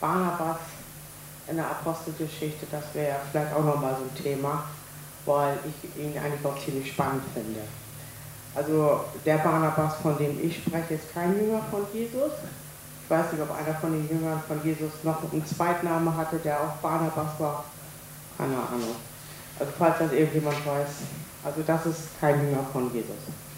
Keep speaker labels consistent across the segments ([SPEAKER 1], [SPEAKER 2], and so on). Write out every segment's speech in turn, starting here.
[SPEAKER 1] Barnabas in der Apostelgeschichte, das wäre ja vielleicht auch nochmal so ein Thema, weil ich ihn eigentlich auch ziemlich spannend finde. Also der Barnabas, von dem ich spreche, ist kein Jünger von Jesus. Ich weiß nicht, ob einer von den Jüngern von Jesus noch einen Zweitnamen hatte, der auch Barnabas war. Keine Ahnung. Also falls das irgendjemand weiß. Also das ist kein Jünger von Jesus.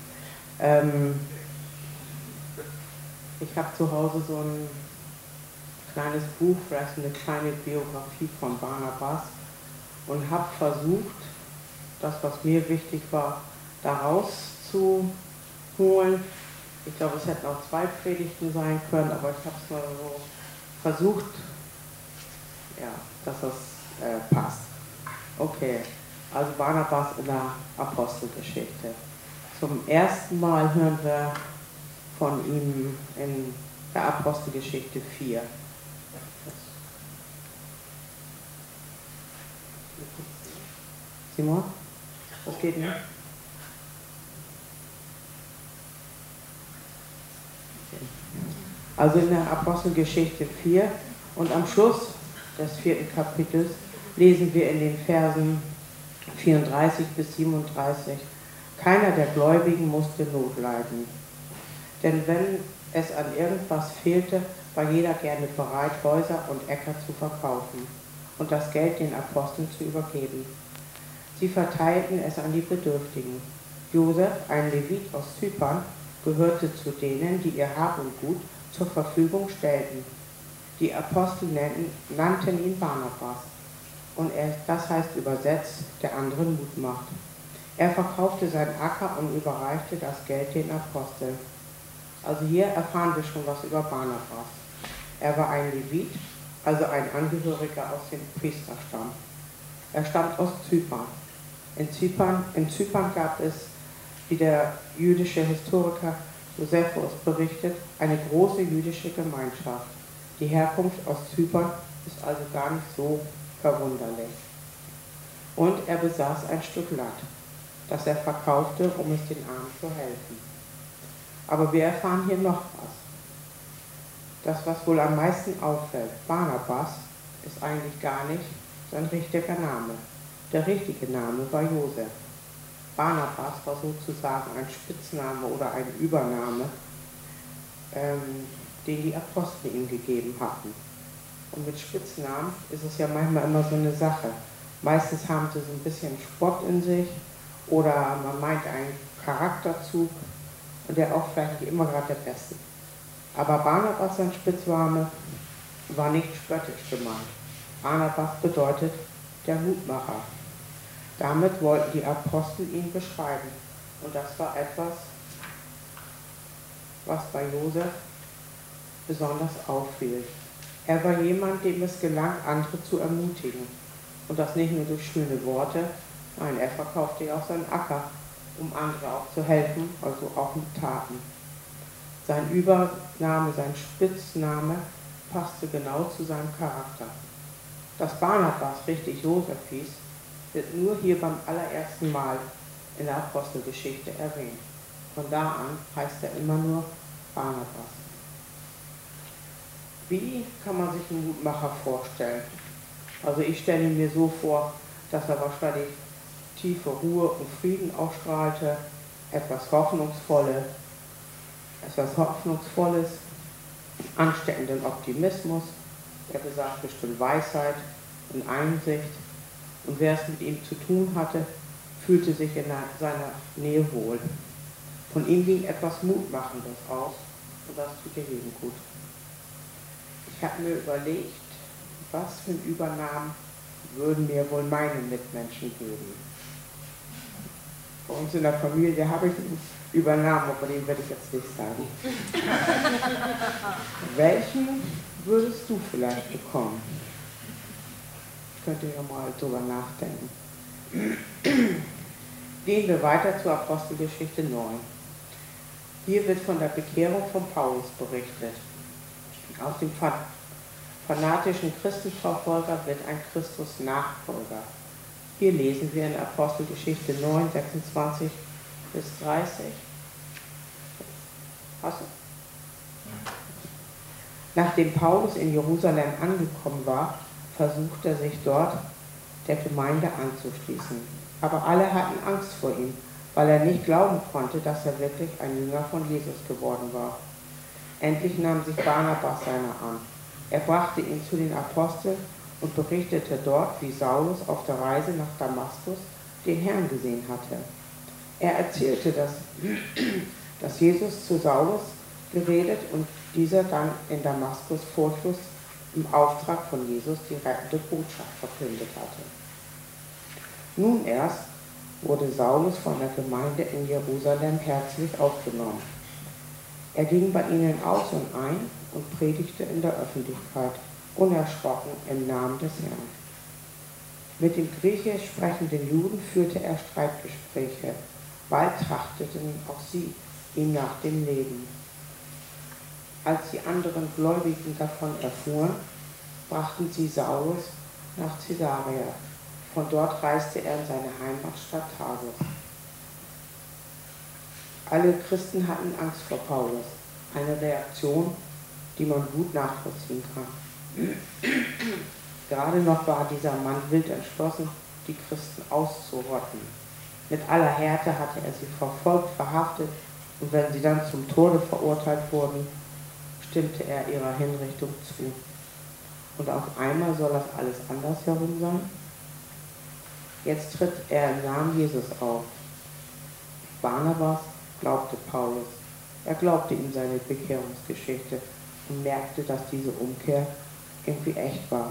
[SPEAKER 1] Ich habe zu Hause so ein kleines Buch, vielleicht eine kleine Biografie von Barnabas und habe versucht, das, was mir wichtig war, da rauszuholen. Ich glaube, es hätten auch 2 Predigten sein können, aber ich habe es mal so versucht, ja, dass das passt. Okay, also Barnabas in der Apostelgeschichte. Zum ersten Mal hören wir von ihm in der Apostelgeschichte 4. Simon, was geht nicht? Also in der Apostelgeschichte 4 und am Schluss des 4. Kapitels lesen wir in den Versen 34 bis 37, keiner der Gläubigen musste Not leiden. Denn wenn es an irgendwas fehlte, war jeder gerne bereit, Häuser und Äcker zu verkaufen und das Geld den Aposteln zu übergeben. Sie verteilten es an die Bedürftigen. Josef, ein Levit aus Zypern, gehörte zu denen, die ihr Hab und Gut zur Verfügung stellten. Die Apostel nannten ihn Barnabas, und das heißt übersetzt, der anderen Mut macht. Er verkaufte seinen Acker und überreichte das Geld den Aposteln. Also hier erfahren wir schon was über Barnabas. Er war ein Levit, also ein Angehöriger aus dem Priesterstamm. Er stammt aus Zypern. In Zypern gab es, wie der jüdische Historiker Josephus berichtet, eine große jüdische Gemeinschaft. Die Herkunft aus Zypern ist also gar nicht so verwunderlich. Und er besaß ein Stück Land, das er verkaufte, um es den Armen zu helfen. Aber wir erfahren hier noch was. Das, was wohl am meisten auffällt, Barnabas ist eigentlich gar nicht sein richtiger Name. Der richtige Name war Josef. Barnabas war sozusagen ein Spitzname oder ein Übername, den die Apostel ihm gegeben hatten. Und mit Spitznamen ist es ja manchmal immer so eine Sache. Meistens haben sie so ein bisschen Spott in sich oder man meint einen Charakterzug und der auch vielleicht nicht immer gerade der Beste. Aber Barnabas, sein Spitzname, war nicht spöttisch gemeint. Barnabas bedeutet der Mutmacher. Damit wollten die Apostel ihn beschreiben. Und das war etwas, was bei Josef besonders auffiel. Er war jemand, dem es gelang, andere zu ermutigen. Und das nicht nur durch schöne Worte, nein, er verkaufte ja auch seinen Acker, um andere auch zu helfen, also auch mit Taten. Sein Übername, sein Spitzname passte genau zu seinem Charakter. Dass Barnabas richtig Josef hieß, wird nur hier beim allerersten Mal in der Apostelgeschichte erwähnt. Von da an heißt er immer nur Barnabas. Wie kann man sich einen Mutmacher vorstellen? Also ich stelle ihn mir so vor, dass er wahrscheinlich tiefe Ruhe und Frieden ausstrahlte, etwas Hoffnungsvolles, ansteckenden Optimismus, er besaß bestimmt Weisheit und Einsicht und wer es mit ihm zu tun hatte, fühlte sich in seiner Nähe wohl. Von ihm ging etwas Mutmachendes aus und das tut ihr Leben gut. Ich habe mir überlegt, was für einen Übernamen würden mir wohl meine Mitmenschen geben. Bei uns in der Familie habe ich einen Übernamen, aber den werde ich jetzt nicht sagen. Welchen würdest du vielleicht bekommen? Könnt ihr ja mal drüber nachdenken. Gehen wir weiter zur Apostelgeschichte 9. Hier wird von der Bekehrung von Paulus berichtet. Aus dem fanatischen Christenverfolger wird ein Christus-Nachfolger. Hier lesen wir in Apostelgeschichte 9, 26 bis 30. Hast du? Nachdem Paulus in Jerusalem angekommen war, versuchte er sich dort der Gemeinde anzuschließen. Aber alle hatten Angst vor ihm, weil er nicht glauben konnte, dass er wirklich ein Jünger von Jesus geworden war. Endlich nahm sich Barnabas seiner an. Er brachte ihn zu den Aposteln und berichtete dort, wie Saulus auf der Reise nach Damaskus den Herrn gesehen hatte. Er erzählte, dass Jesus zu Saulus geredet und dieser dann in Damaskus furchtlos im Auftrag von Jesus die rettende Botschaft verkündet hatte. Nun erst wurde Saulus von der Gemeinde in Jerusalem herzlich aufgenommen. Er ging bei ihnen aus und ein und predigte in der Öffentlichkeit, unerschrocken im Namen des Herrn. Mit den griechisch sprechenden Juden führte er Streitgespräche. Bald trachteten auch sie ihm nach dem Leben. Als die anderen Gläubigen davon erfuhren, brachten sie Saulus nach Caesarea. Von dort reiste er in seine Heimatstadt Tarsus. Alle Christen hatten Angst vor Paulus, eine Reaktion, die man gut nachvollziehen kann. Gerade noch war dieser Mann wild entschlossen, die Christen auszurotten. Mit aller Härte hatte er sie verfolgt, verhaftet und wenn sie dann zum Tode verurteilt wurden, stimmte er ihrer Hinrichtung zu. Und auf einmal soll das alles anders herum sein? Jetzt tritt er im Namen Jesus auf. Barnabas glaubte Paulus. Er glaubte ihm seine Bekehrungsgeschichte und merkte, dass diese Umkehr irgendwie echt war.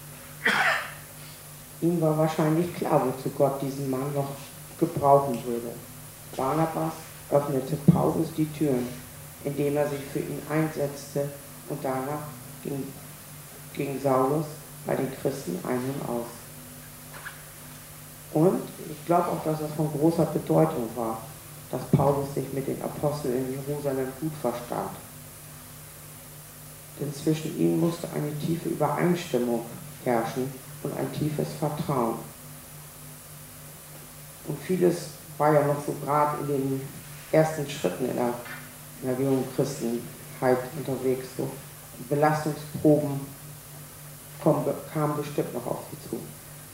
[SPEAKER 1] Ihm war wahrscheinlich klar, wozu Gott diesen Mann noch gebrauchen würde. Barnabas öffnete Paulus die Türen, indem er sich für ihn einsetzte und danach ging Saulus bei den Christen ein und aus. Und ich glaube auch, dass es von großer Bedeutung war, dass Paulus sich mit den Aposteln in Jerusalem gut verstand. Denn zwischen ihnen musste eine tiefe Übereinstimmung herrschen und ein tiefes Vertrauen. Und vieles war ja noch so gerade in den ersten Schritten in der jungen Christenheit unterwegs. So Belastungsproben kamen bestimmt noch auf sie zu.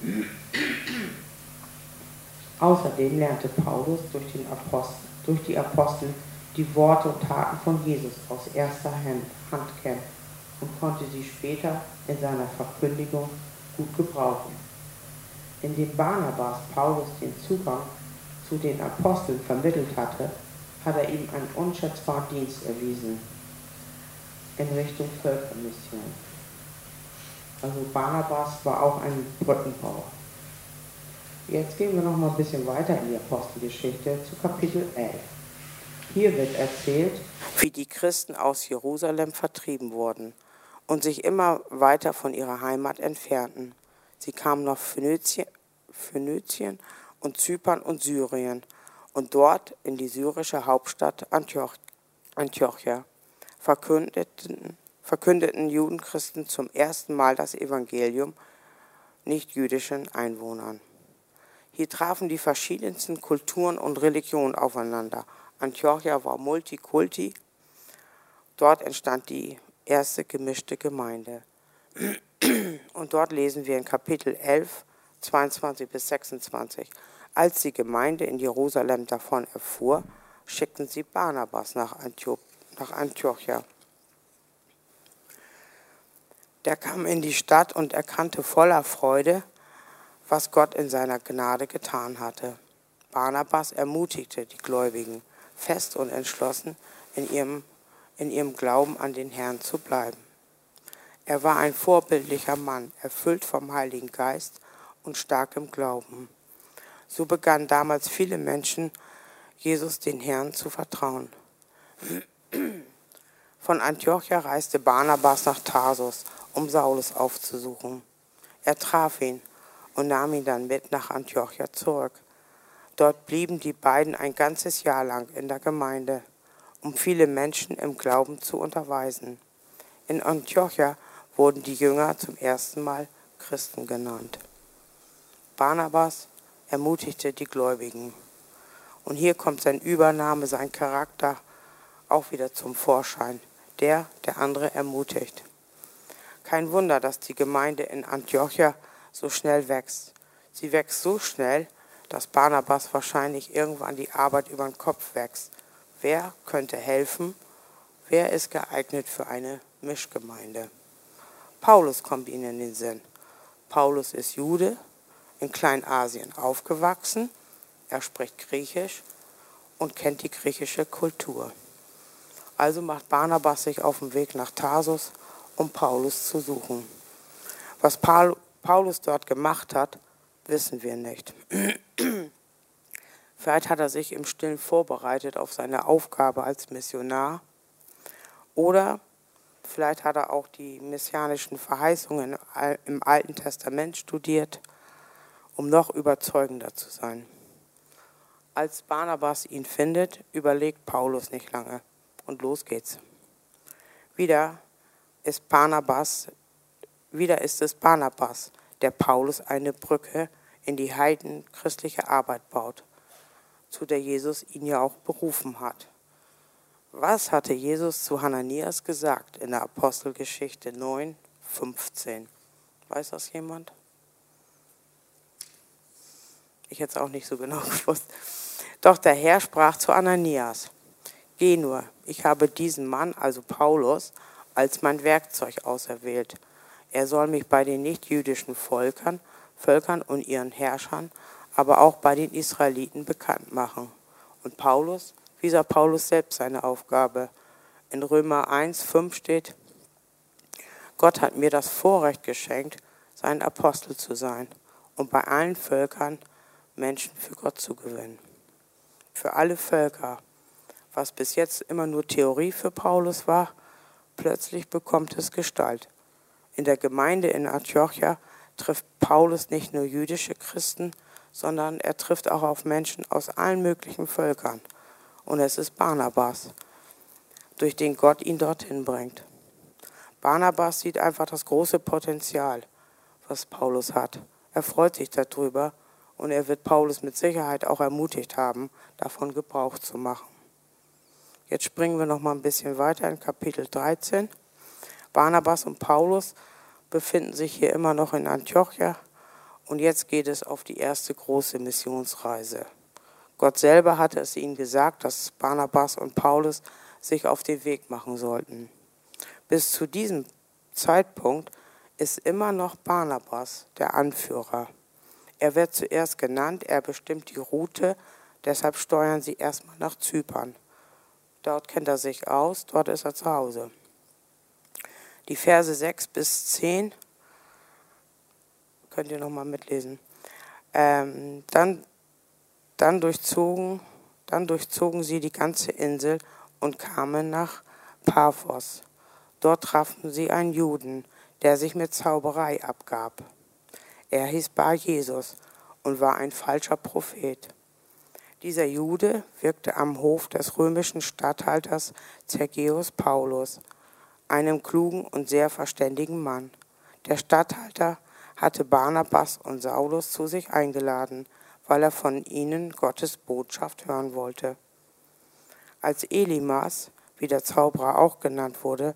[SPEAKER 1] Außerdem lernte Paulus durch die Apostel die Worte und Taten von Jesus aus erster Hand kennen und konnte sie später in seiner Verkündigung gut gebrauchen. Indem Barnabas Paulus den Zugang zu den Aposteln vermittelt hatte, hat er ihm einen unschätzbaren Dienst erwiesen in Richtung Völkermission. Also Barnabas war auch ein Brückenbauer. Jetzt gehen wir noch mal ein bisschen weiter in die Apostelgeschichte zu Kapitel 11. Hier wird erzählt, wie die Christen aus Jerusalem vertrieben wurden und sich immer weiter von ihrer Heimat entfernten. Sie kamen nach Phönizien und Zypern und Syrien und dort in die syrische Hauptstadt Antiochia verkündeten Judenchristen zum ersten Mal das Evangelium nicht-jüdischen Einwohnern. Hier trafen die verschiedensten Kulturen und Religionen aufeinander. Antiochia war Multikulti. Dort entstand die erste gemischte Gemeinde. Und dort lesen wir in Kapitel 11, 22 bis 26. Als die Gemeinde in Jerusalem davon erfuhr, schickten sie Barnabas nach Antiochia. Der kam in die Stadt und erkannte voller Freude, was Gott in seiner Gnade getan hatte. Barnabas ermutigte die Gläubigen, fest und entschlossen in ihrem Glauben an den Herrn zu bleiben. Er war ein vorbildlicher Mann, erfüllt vom Heiligen Geist und stark im Glauben. So begannen damals viele Menschen, Jesus den Herrn zu vertrauen. Von Antiochia reiste Barnabas nach Tarsus, um Saulus aufzusuchen. Er traf ihn und nahm ihn dann mit nach Antiochia zurück. Dort blieben die beiden ein ganzes Jahr lang in der Gemeinde, um viele Menschen im Glauben zu unterweisen. In Antiochia wurden die Jünger zum ersten Mal Christen genannt. Barnabas ermutigte die Gläubigen. Und hier kommt sein Übernahme, sein Charakter auch wieder zum Vorschein. der andere ermutigt. Kein Wunder, dass die Gemeinde in Antiochia so schnell wächst. Sie wächst so schnell, dass Barnabas wahrscheinlich irgendwann die Arbeit über den Kopf wächst. Wer könnte helfen? Wer ist geeignet für eine Mischgemeinde? Paulus kommt ihnen in den Sinn. Paulus ist Jude, in Kleinasien aufgewachsen. Er spricht Griechisch und kennt die griechische Kultur. Also macht Barnabas sich auf den Weg nach Tarsus, um Paulus zu suchen. Was Paulus dort gemacht hat, wissen wir nicht. Vielleicht hat er sich im Stillen vorbereitet auf seine Aufgabe als Missionar. Oder vielleicht hat er auch die messianischen Verheißungen im Alten Testament studiert, um noch überzeugender zu sein. Als Barnabas ihn findet, überlegt Paulus nicht lange. Und los geht's. Wieder ist es Barnabas, der Paulus eine Brücke in die heidenchristliche Arbeit baut, zu der Jesus ihn ja auch berufen hat. Was hatte Jesus zu Hananias gesagt in der Apostelgeschichte 9,15? Weiß das jemand? Ich hätte es auch nicht so genau gewusst. Doch der Herr sprach zu Ananias: Geh nur, ich habe diesen Mann, also Paulus, als mein Werkzeug auserwählt. Er soll mich bei den nichtjüdischen Völkern und ihren Herrschern, aber auch bei den Israeliten bekannt machen. Und Paulus, wie sah Paulus selbst seine Aufgabe? In Römer 1,5 steht: Gott hat mir das Vorrecht geschenkt, sein Apostel zu sein und bei allen Völkern Menschen für Gott zu gewinnen. Für alle Völker. Was bis jetzt immer nur Theorie für Paulus war, plötzlich bekommt es Gestalt. In der Gemeinde in Antiochia trifft Paulus nicht nur jüdische Christen, sondern er trifft auch auf Menschen aus allen möglichen Völkern. Und es ist Barnabas, durch den Gott ihn dorthin bringt. Barnabas sieht einfach das große Potenzial, was Paulus hat. Er freut sich darüber und er wird Paulus mit Sicherheit auch ermutigt haben, davon Gebrauch zu machen. Jetzt springen wir noch mal ein bisschen weiter in Kapitel 13. Barnabas und Paulus befinden sich hier immer noch in Antiochia und jetzt geht es auf die erste große Missionsreise. Gott selber hatte es ihnen gesagt, dass Barnabas und Paulus sich auf den Weg machen sollten. Bis zu diesem Zeitpunkt ist immer noch Barnabas der Anführer. Er wird zuerst genannt, er bestimmt die Route, deshalb steuern sie erstmal nach Zypern. Dort kennt er sich aus, dort ist er zu Hause. Die Verse 6 bis 10 könnt ihr nochmal mitlesen. Dann durchzogen sie die ganze Insel und kamen nach Paphos. Dort trafen sie einen Juden, der sich mit Zauberei abgab. Er hieß Bar-Jesus und war ein falscher Prophet. Dieser Jude wirkte am Hof des römischen Statthalters Sergius Paulus, einem klugen und sehr verständigen Mann. Der Statthalter hatte Barnabas und Saulus zu sich eingeladen, weil er von ihnen Gottes Botschaft hören wollte. Als Elimas, wie der Zauberer auch genannt wurde,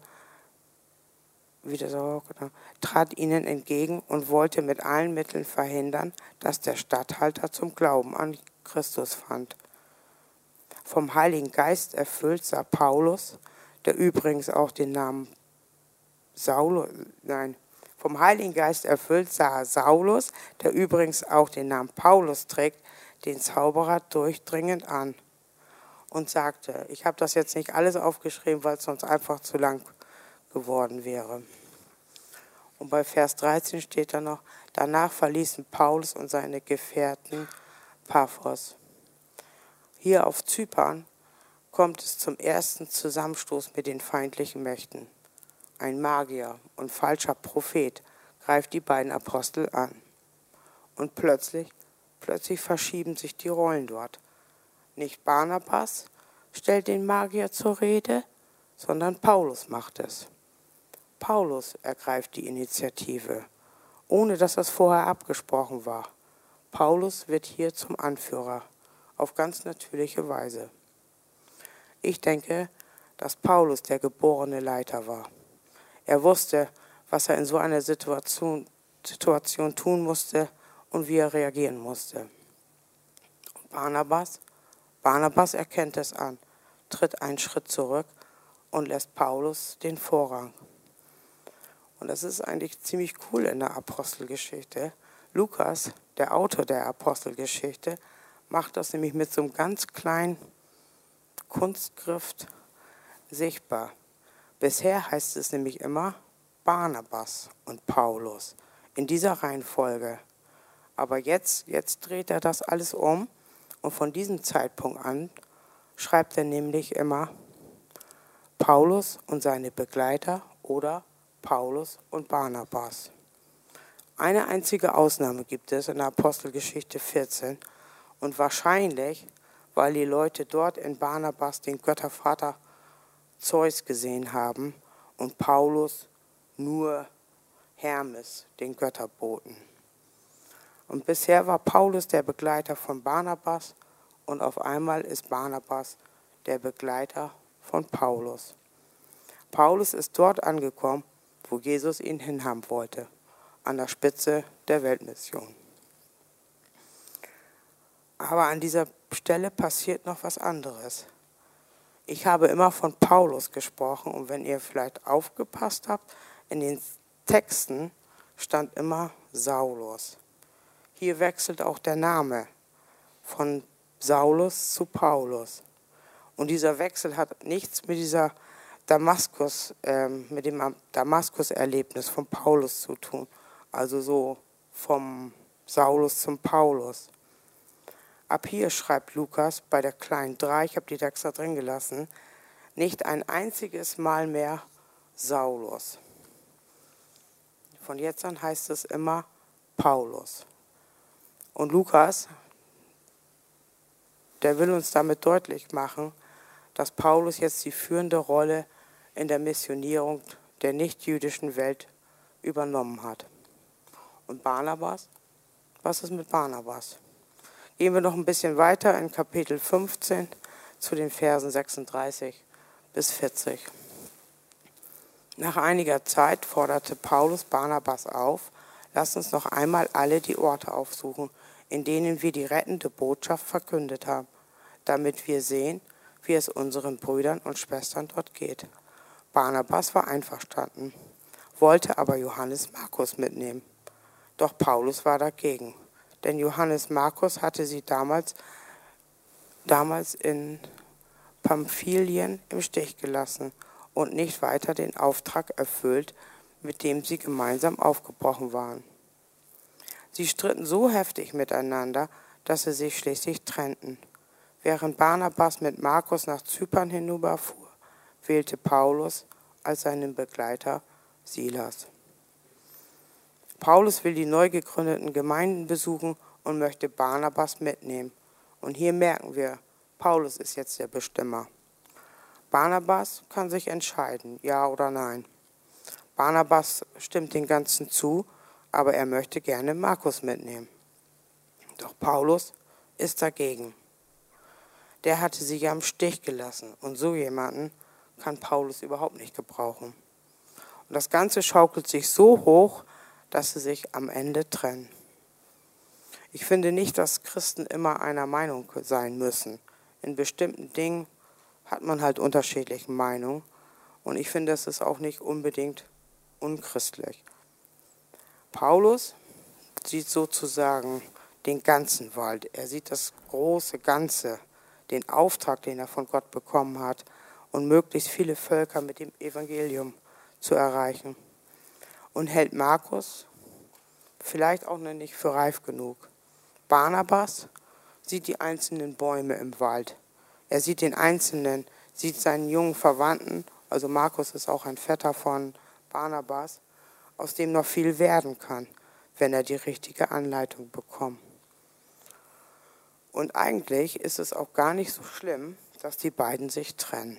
[SPEAKER 1] trat ihnen entgegen und wollte mit allen Mitteln verhindern, dass der Statthalter zum Glauben an Christus fand. Vom Heiligen Geist erfüllt sah Paulus, der übrigens auch den Namen Saulus trägt, den Zauberer durchdringend an und sagte, ich habe das jetzt nicht alles aufgeschrieben, weil es sonst einfach zu lang geworden wäre. Und bei Vers 13 steht da noch, danach verließen Paulus und seine Gefährten Paphos. Hier auf Zypern kommt es zum ersten Zusammenstoß mit den feindlichen Mächten. Ein Magier und falscher Prophet greift die beiden Apostel an. Und plötzlich verschieben sich die Rollen dort. Nicht Barnabas stellt den Magier zur Rede, sondern Paulus macht es. Paulus ergreift die Initiative, ohne dass das vorher abgesprochen war. Paulus wird hier zum Anführer, auf ganz natürliche Weise. Ich denke, dass Paulus der geborene Leiter war. Er wusste, was er in so einer Situation tun musste und wie er reagieren musste. Und Barnabas erkennt es an, tritt einen Schritt zurück und lässt Paulus den Vorrang. Und das ist eigentlich ziemlich cool in der Apostelgeschichte. Lukas, der Autor der Apostelgeschichte, macht das nämlich mit so einem ganz kleinen Kunstgriff sichtbar. Bisher heißt es nämlich immer Barnabas und Paulus in dieser Reihenfolge. Aber jetzt dreht er das alles um und von diesem Zeitpunkt an schreibt er nämlich immer Paulus und seine Begleiter oder Paulus und Barnabas. Eine einzige Ausnahme gibt es in der Apostelgeschichte 14 und wahrscheinlich, weil die Leute dort in Barnabas den Göttervater Zeus gesehen haben und Paulus nur Hermes, den Götterboten. Und bisher war Paulus der Begleiter von Barnabas und auf einmal ist Barnabas der Begleiter von Paulus. Paulus ist dort angekommen, wo Jesus ihn hinhaben wollte, an der Spitze der Weltmission. Aber an dieser Stelle passiert noch was anderes. Ich habe immer von Paulus gesprochen und wenn ihr vielleicht aufgepasst habt, in den Texten stand immer Saulus. Hier wechselt auch der Name von Saulus zu Paulus. Und dieser Wechsel hat nichts mit dieser mit dem Damaskus-Erlebnis von Paulus zu tun. Also so vom Saulus zum Paulus. Ab hier schreibt Lukas bei der kleinen 3, ich habe die da extra drin gelassen, nicht ein einziges Mal mehr Saulus. Von jetzt an heißt es immer Paulus. Und Lukas, der will uns damit deutlich machen, dass Paulus jetzt die führende Rolle in der Missionierung der nichtjüdischen Welt übernommen hat. Und Barnabas? Was ist mit Barnabas? Gehen wir noch ein bisschen weiter in Kapitel 15 zu den Versen 36 bis 40. Nach einiger Zeit forderte Paulus Barnabas auf, lasst uns noch einmal alle die Orte aufsuchen, in denen wir die rettende Botschaft verkündet haben, damit wir sehen, wie es unseren Brüdern und Schwestern dort geht. Barnabas war einverstanden, wollte aber Johannes Markus mitnehmen. Doch Paulus war dagegen, denn Johannes Markus hatte sie damals in Pamphylien im Stich gelassen und nicht weiter den Auftrag erfüllt, mit dem sie gemeinsam aufgebrochen waren. Sie stritten so heftig miteinander, dass sie sich schließlich trennten. Während Barnabas mit Markus nach Zypern hinüberfuhr, wählte Paulus als seinen Begleiter Silas. Paulus will die neu gegründeten Gemeinden besuchen und möchte Barnabas mitnehmen. Und hier merken wir, Paulus ist jetzt der Bestimmer. Barnabas kann sich entscheiden, ja oder nein. Barnabas stimmt den Ganzen zu, aber er möchte gerne Markus mitnehmen. Doch Paulus ist dagegen. Der hatte sie ja im Stich gelassen und so jemanden kann Paulus überhaupt nicht gebrauchen. Und das Ganze schaukelt sich so hoch, dass sie sich am Ende trennen. Ich finde nicht, dass Christen immer einer Meinung sein müssen. In bestimmten Dingen hat man halt unterschiedliche Meinungen und ich finde, das ist auch nicht unbedingt unchristlich. Paulus sieht sozusagen den ganzen Wald. Er sieht das große Ganze, den Auftrag, den er von Gott bekommen hat, und möglichst viele Völker mit dem Evangelium zu erreichen. Und hält Markus vielleicht auch noch nicht für reif genug. Barnabas sieht die einzelnen Bäume im Wald. Er sieht den Einzelnen, sieht seinen jungen Verwandten, also Markus ist auch ein Vetter von Barnabas, aus dem noch viel werden kann, wenn er die richtige Anleitung bekommt. Und eigentlich ist es auch gar nicht so schlimm, dass die beiden sich trennen.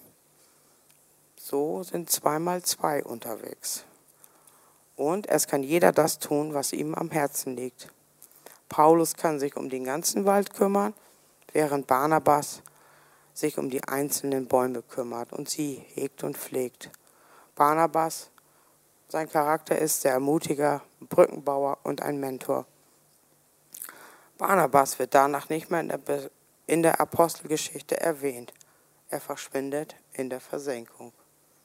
[SPEAKER 1] So sind 2 mal 2 unterwegs. Und es kann jeder das tun, was ihm am Herzen liegt. Paulus kann sich um den ganzen Wald kümmern, während Barnabas sich um die einzelnen Bäume kümmert und sie hegt und pflegt. Barnabas, sein Charakter ist der Ermutiger, Brückenbauer und ein Mentor. Barnabas wird danach nicht mehr in der Apostelgeschichte erwähnt. Er verschwindet in der Versenkung.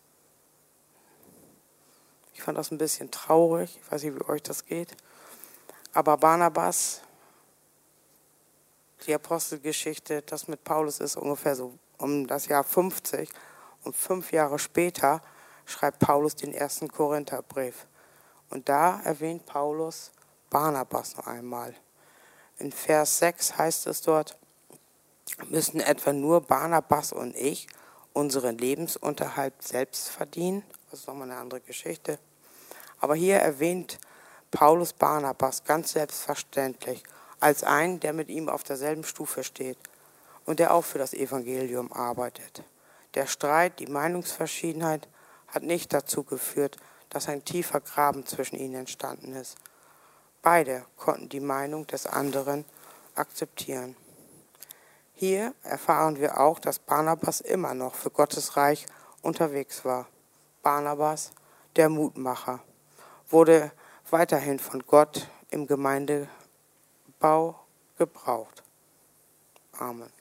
[SPEAKER 1] Ich fand das ein bisschen traurig, ich weiß nicht, wie euch das geht. Aber Barnabas, die Apostelgeschichte, das mit Paulus ist ungefähr so um das Jahr 50. Und 5 Jahre später schreibt Paulus den 1. Korintherbrief. Und da erwähnt Paulus Barnabas noch einmal. In Vers 6 heißt es dort, müssen etwa nur Barnabas und ich unseren Lebensunterhalt selbst verdienen? Das ist nochmal eine andere Geschichte. Aber hier erwähnt Paulus Barnabas ganz selbstverständlich als einen, der mit ihm auf derselben Stufe steht und der auch für das Evangelium arbeitet. Der Streit, die Meinungsverschiedenheit hat nicht dazu geführt, dass ein tiefer Graben zwischen ihnen entstanden ist. Beide konnten die Meinung des anderen akzeptieren. Hier erfahren wir auch, dass Barnabas immer noch für Gottes Reich unterwegs war. Barnabas, der Mutmacher, wurde weiterhin von Gott im Gemeindebau gebraucht. Amen.